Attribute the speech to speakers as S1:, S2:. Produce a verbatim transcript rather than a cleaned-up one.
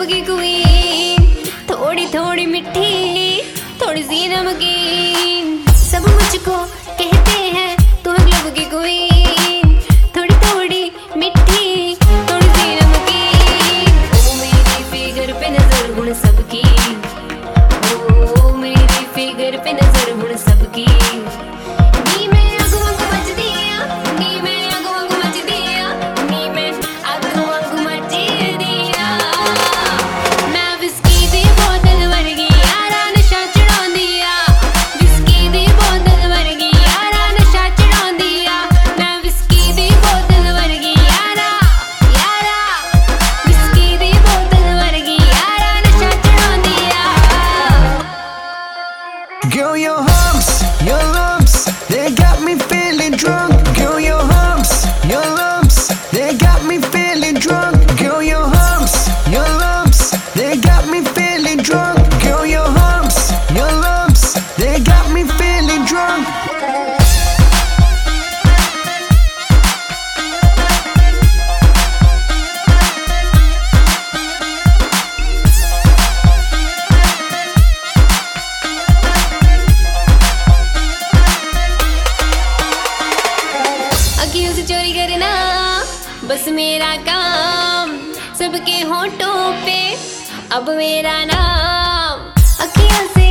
S1: की क्वीन, थोड़ी थोड़ी मिठी थोड़ी सी नमकीन, सब मुझको कहते हैं तू है क्लब की क्वीन, थोड़ी थोड़ी मिठी थोड़ी सी नमकीन। ओ मेरी फिगर पे नजर गुण सबकी, ओ मेरी फिगर पे नजर गुण सबकी। नी मैं आगू आगू मच दिया, नी मैं आगू आगू मच दिया, नी मैं आगू आगू मच दिया। मैं विस्की दी बोतल वर्गी यारा नशा चढ़ा दिया, विस्की दी बोतल वर्गी यारा नशा चढ़ा दिया। मैं विस्की दी बोतल वर्गी यारा यारा, विस्की दी बोतल वर्गी यारा नशा चढ़ा दिया।
S2: Girl, your humps, your lumps, they got me feeling drunk. Girl, your humps, your lumps, they got me feeling drunk. Girl, your humps, your lumps, they got me feeling drunk. Girl, your humps, your lumps, they got me feeling drunk.
S1: अखियों से चोरी करना बस मेरा काम, सबके होठों पे अब मेरा नाम। अखियों से